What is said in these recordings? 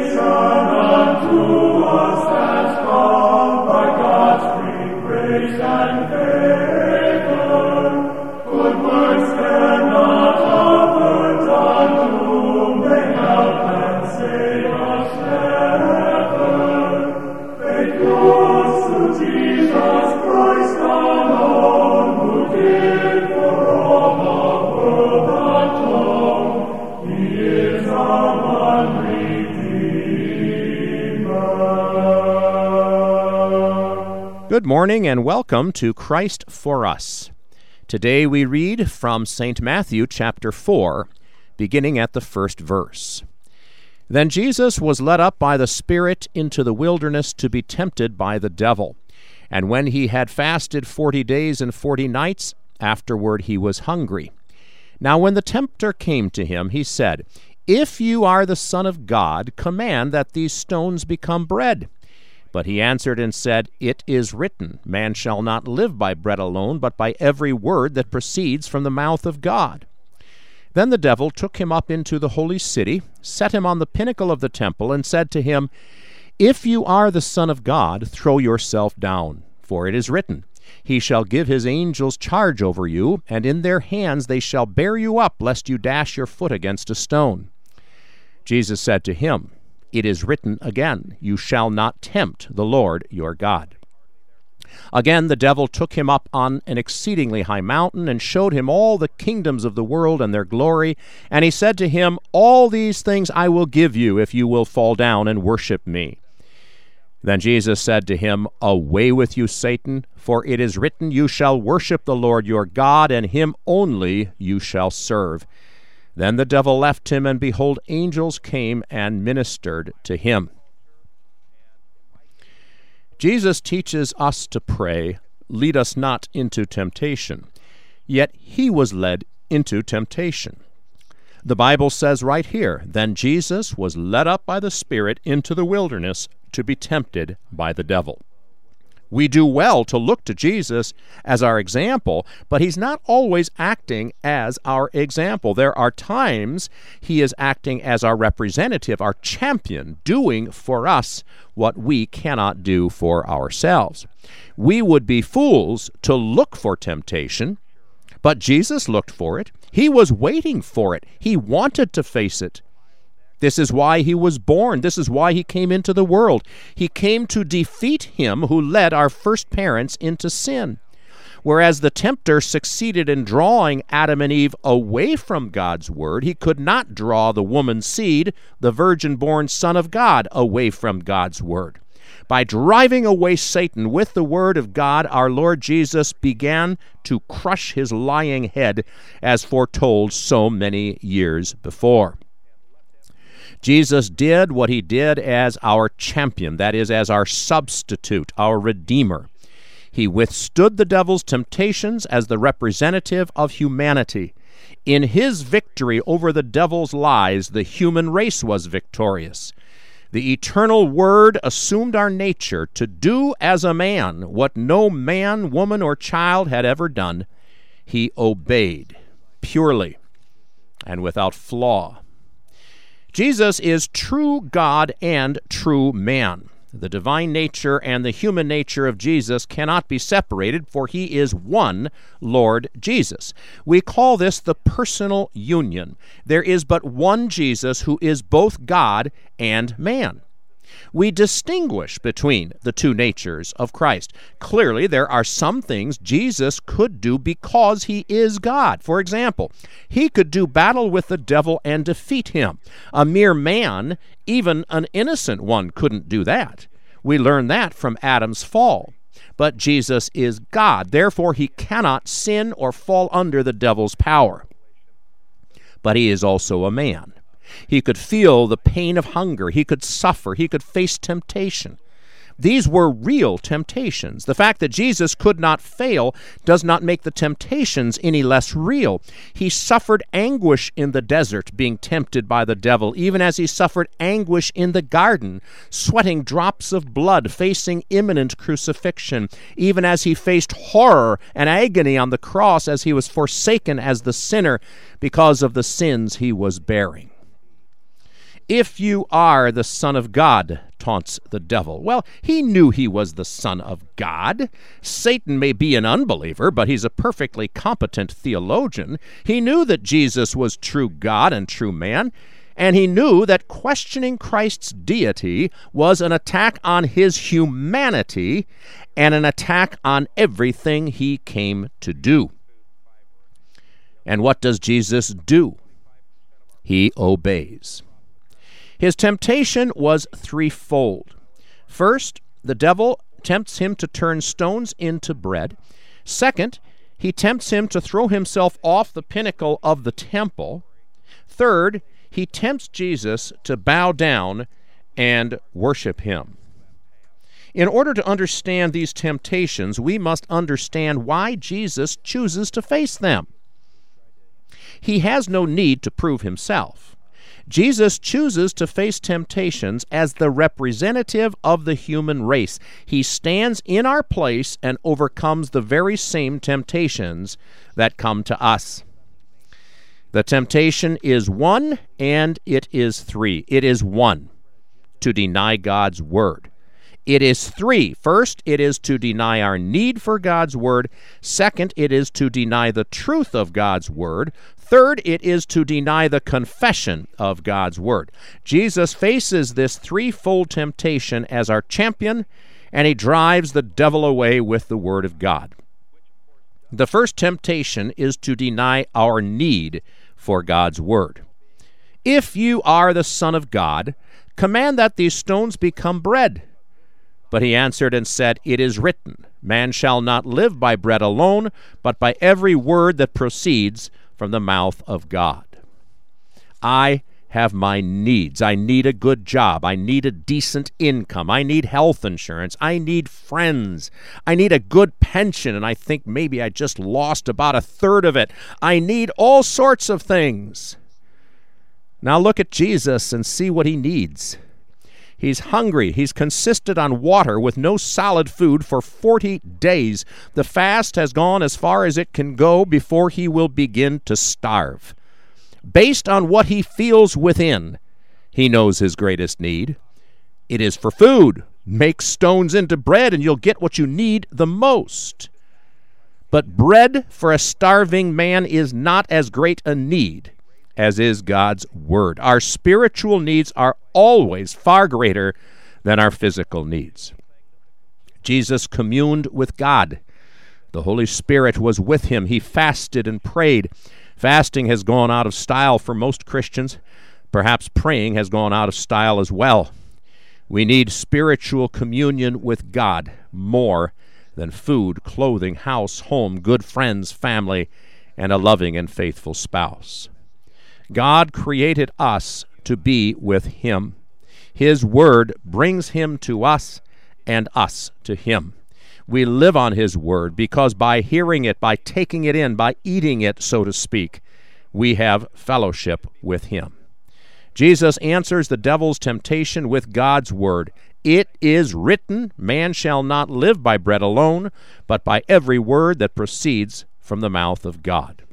Good morning and welcome to Christ for Us. Today we read from St. Matthew chapter 4, beginning at the first verse. Then Jesus was led up by the Spirit into the wilderness to be tempted by the devil. And when he had fasted 40 days and 40 nights, afterward he was hungry. Now when the tempter came to him, he said, "If you are the Son of God, command that these stones become bread." But he answered and said, "It is written, man shall not live by bread alone, but by every word that proceeds from the mouth of God." Then the devil took him up into the holy city, set him on the pinnacle of the temple, and said to him, "If you are the Son of God, throw yourself down. For it is written, He shall give His angels charge over you, and in their hands they shall bear you up, lest you dash your foot against a stone." Jesus said to him, "It is written again, you shall not tempt the Lord your God." Again the devil took him up on an exceedingly high mountain, and showed him all the kingdoms of the world and their glory. And he said to him, "All these things I will give you, if you will fall down and worship me." Then Jesus said to him, "Away with you, Satan, for it is written, you shall worship the Lord your God, and Him only you shall serve." Then the devil left him, and behold, angels came and ministered to him. Jesus teaches us to pray, "Lead us not into temptation." Yet he was led into temptation. The Bible says right here, "Then Jesus was led up by the Spirit into the wilderness to be tempted by the devil." We do well to look to Jesus as our example, but He's not always acting as our example. There are times He is acting as our representative, our champion, doing for us what we cannot do for ourselves. We would be fools to look for temptation, but Jesus looked for it. He was waiting for it. He wanted to face it. This is why He was born. This is why He came into the world. He came to defeat him who led our first parents into sin. Whereas the tempter succeeded in drawing Adam and Eve away from God's word, he could not draw the woman's seed, the virgin-born Son of God, away from God's word. By driving away Satan with the word of God, our Lord Jesus began to crush his lying head, as foretold so many years before. Jesus did what He did as our champion, that is, as our substitute, our Redeemer. He withstood the devil's temptations as the representative of humanity. In His victory over the devil's lies, the human race was victorious. The eternal Word assumed our nature to do as a man what no man, woman, or child had ever done. He obeyed purely and without flaw. Jesus is true God and true man. The divine nature and the human nature of Jesus cannot be separated, for He is one Lord Jesus. We call this the personal union. There is but one Jesus who is both God and man. We distinguish between the two natures of Christ. Clearly, there are some things Jesus could do because He is God. For example, He could do battle with the devil and defeat him. A mere man, even an innocent one, couldn't do that. We learn that from Adam's fall. But Jesus is God. Therefore, He cannot sin or fall under the devil's power. But He is also a man. He could feel the pain of hunger. He could suffer. He could face temptation. These were real temptations. The fact that Jesus could not fail does not make the temptations any less real. He suffered anguish in the desert, being tempted by the devil, even as He suffered anguish in the garden, sweating drops of blood, facing imminent crucifixion, even as He faced horror and agony on the cross as He was forsaken as the sinner because of the sins He was bearing. If you are the Son of God, taunts the devil. Well, he knew he was the Son of God. Satan may be an unbeliever, but he's a perfectly competent theologian. He knew that Jesus was true God and true man, and he knew that questioning Christ's deity was an attack on his humanity and an attack on everything he came to do. And what does Jesus do? He obeys. His temptation was threefold. First, the devil tempts him to turn stones into bread. Second, he tempts him to throw himself off the pinnacle of the temple. Third, he tempts Jesus to bow down and worship him. In order to understand these temptations, we must understand why Jesus chooses to face them. He has no need to prove himself. Jesus chooses to face temptations as the representative of the human race. He stands in our place and overcomes the very same temptations that come to us. The temptation is one, and it is three. It is one, to deny God's word. It is three. First, it is to deny our need for God's word. Second, it is to deny the truth of God's word. Third, it is to deny the confession of God's word. Jesus faces this threefold temptation as our champion, and he drives the devil away with the word of God. The first temptation is to deny our need for God's word. If you are the Son of God, command that these stones become bread. But he answered and said, It is written, Man shall not live by bread alone, but by every word that proceeds from the mouth of God. I have my needs. I need a good job. I need a decent income. I need health insurance. I need friends. I need a good pension, and I think maybe I just lost about a third of it. I need all sorts of things. Now look at Jesus and see what he needs. He's hungry. He's consisted on water with no solid food for 40 days. The fast has gone as far as it can go before he will begin to starve. Based on what he feels within, he knows his greatest need. It is for food. Make stones into bread and you'll get what you need the most. But bread for a starving man is not as great a need as is God's word. Our spiritual needs are always far greater than our physical needs. Jesus communed with God. The Holy Spirit was with him. He fasted and prayed. Fasting has gone out of style for most Christians. Perhaps praying has gone out of style as well. We need spiritual communion with God more than food, clothing, house, home, good friends, family, and a loving and faithful spouse. God created us to be with him. His word brings him to us and us to him. We live on his word because by hearing it, by taking it in, by eating it, so to speak, we have fellowship with him. Jesus answers the devil's temptation with God's word. It is written, Man shall not live by bread alone, but by every word that proceeds from the mouth of God.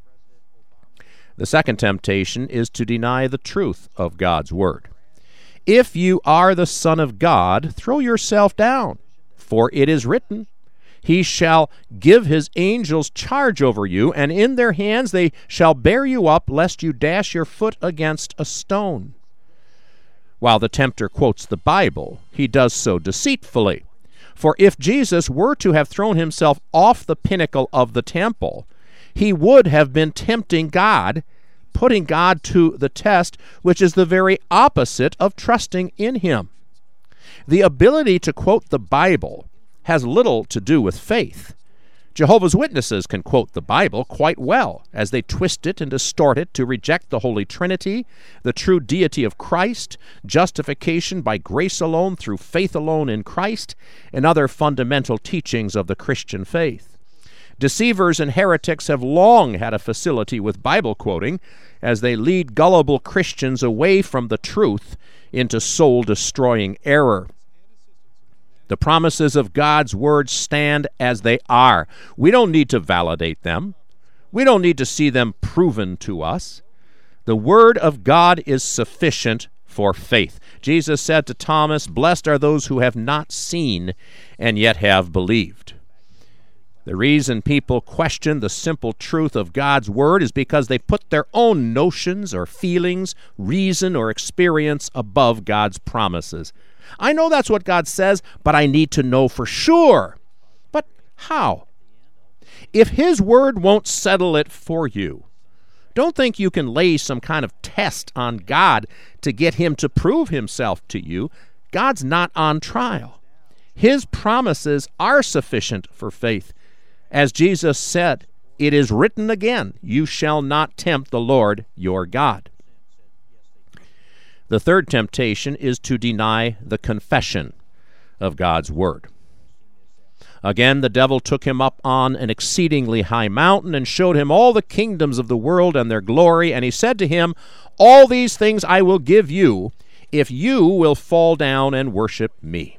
The second temptation is to deny the truth of God's word. If you are the Son of God, throw yourself down, for it is written, He shall give his angels charge over you, and in their hands they shall bear you up, lest you dash your foot against a stone. While the tempter quotes the Bible, he does so deceitfully. For if Jesus were to have thrown himself off the pinnacle of the temple, he would have been tempting God, putting God to the test, which is the very opposite of trusting in him. The ability to quote the Bible has little to do with faith. Jehovah's Witnesses can quote the Bible quite well, as they twist it and distort it to reject the Holy Trinity, the true deity of Christ, justification by grace alone through faith alone in Christ, and other fundamental teachings of the Christian faith. Deceivers and heretics have long had a facility with Bible quoting as they lead gullible Christians away from the truth into soul-destroying error. The promises of God's word stand as they are. We don't need to validate them. We don't need to see them proven to us. The word of God is sufficient for faith. Jesus said to Thomas, "Blessed are those who have not seen and yet have believed." The reason people question the simple truth of God's Word is because they put their own notions or feelings, reason or experience above God's promises. I know that's what God says, but I need to know for sure. But how? If His Word won't settle it for you, don't think you can lay some kind of test on God to get Him to prove Himself to you. God's not on trial. His promises are sufficient for faith. As Jesus said, "It is written again, you shall not tempt the Lord your God." The third temptation is to deny the confession of God's Word. Again, the devil took him up on an exceedingly high mountain and showed him all the kingdoms of the world and their glory, and he said to him, "All these things I will give you if you will fall down and worship me."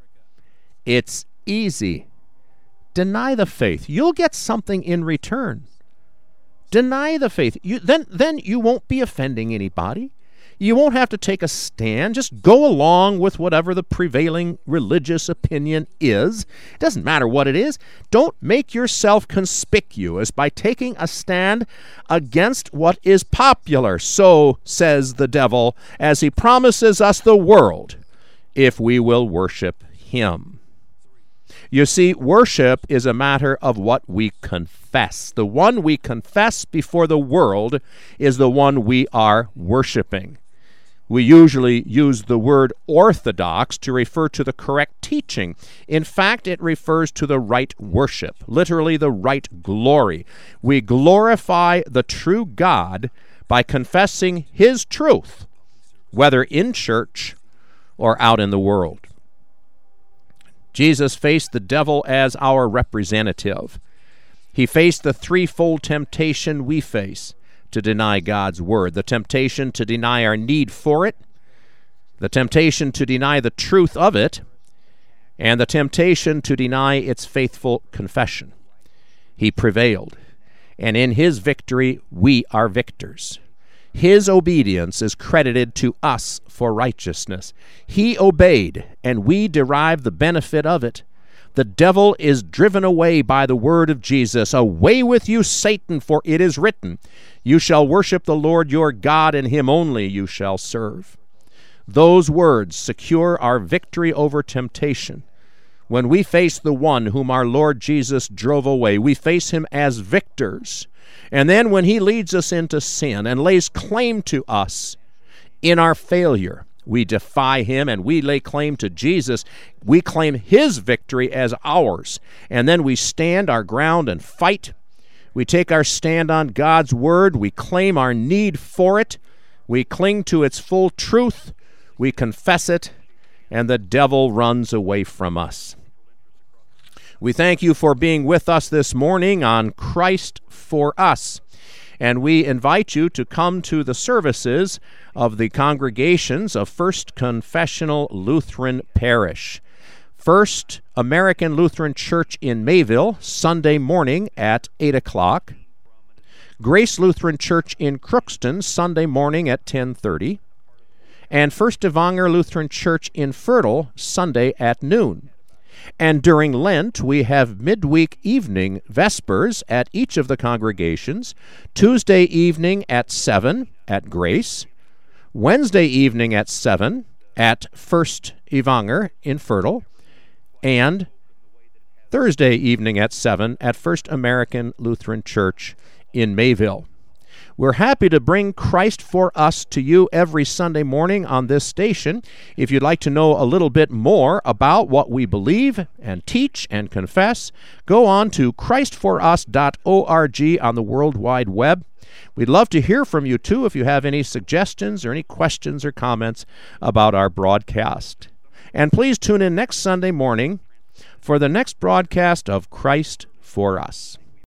It's easy. Deny the faith. You'll get something in return. Deny the faith. Then you won't be offending anybody. You won't have to take a stand. Just go along with whatever the prevailing religious opinion is. It doesn't matter what it is. Don't make yourself conspicuous by taking a stand against what is popular. So says the devil, as he promises us the world if we will worship him. You see, worship is a matter of what we confess. The one we confess before the world is the one we are worshiping. We usually use the word orthodox to refer to the correct teaching. In fact, it refers to the right worship, literally the right glory. We glorify the true God by confessing His truth, whether in church or out in the world. Jesus faced the devil as our representative. He faced the threefold temptation we face to deny God's Word: the temptation to deny our need for it, the temptation to deny the truth of it, and the temptation to deny its faithful confession. He prevailed, and in His victory we are victors. His obedience is credited to us for righteousness. He obeyed, and we derive the benefit of it. The devil is driven away by the word of Jesus. "Away with you, Satan, for it is written, you shall worship the Lord your God, and Him only you shall serve." Those words secure our victory over temptation. When we face the one whom our Lord Jesus drove away, we face Him as victors. And then when He leads us into sin and lays claim to us in our failure, we defy Him and we lay claim to Jesus. We claim His victory as ours. And then we stand our ground and fight. We take our stand on God's Word. We claim our need for it. We cling to its full truth. We confess it. And the devil runs away from us. We thank you for being with us this morning on Christ for Us. And we invite you to come to the services of the congregations of First Confessional Lutheran Parish. First American Lutheran Church in Mayville, Sunday morning at 8 o'clock. Grace Lutheran Church in Crookston, Sunday morning at 10:30. And First Evanger Lutheran Church in Fertile, Sunday at noon. And during Lent, we have midweek evening vespers at each of the congregations, Tuesday evening at 7 at Grace, Wednesday evening at 7 at First Evanger in Fertile, and Thursday evening at 7 at First American Lutheran Church in Mayville. We're happy to bring Christ for Us to you every Sunday morning on this station. If you'd like to know a little bit more about what we believe and teach and confess, go on to christforus.org on the World Wide Web. We'd love to hear from you, too, if you have any suggestions or any questions or comments about our broadcast. And please tune in next Sunday morning for the next broadcast of Christ for Us.